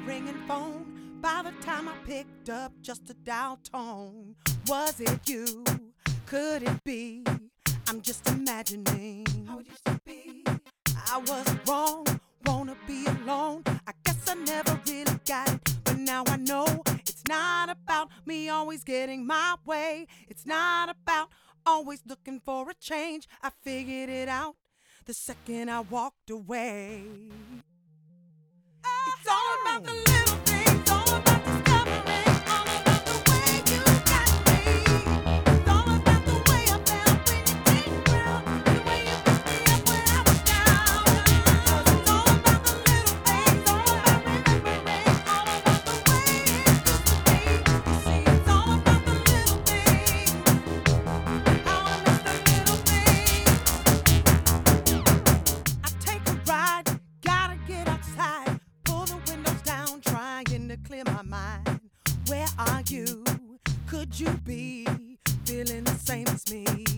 ringing phone. By the time I picked up, just a dial tone. Was it you? Could it be? I'm just imagining how it used to be. I was wrong, wanna be alone. I guess I never really got it, but now I know it's not about me always getting my way. It's not about always looking for a change. I figured it out the second I walked away. It's all about the little things, all about discovering, all about the way you got me. It's all about the way I felt when you came around, the way you picked me up when I was down. 'Cause it's all about the little things, all about remembering, all about the way it used to be. You see, it's all about the little things, how I miss the little things. I take a ride, gotta get outside. Pull the windows down, trying to clear my mind. Where are you? Could you be feeling the same as me?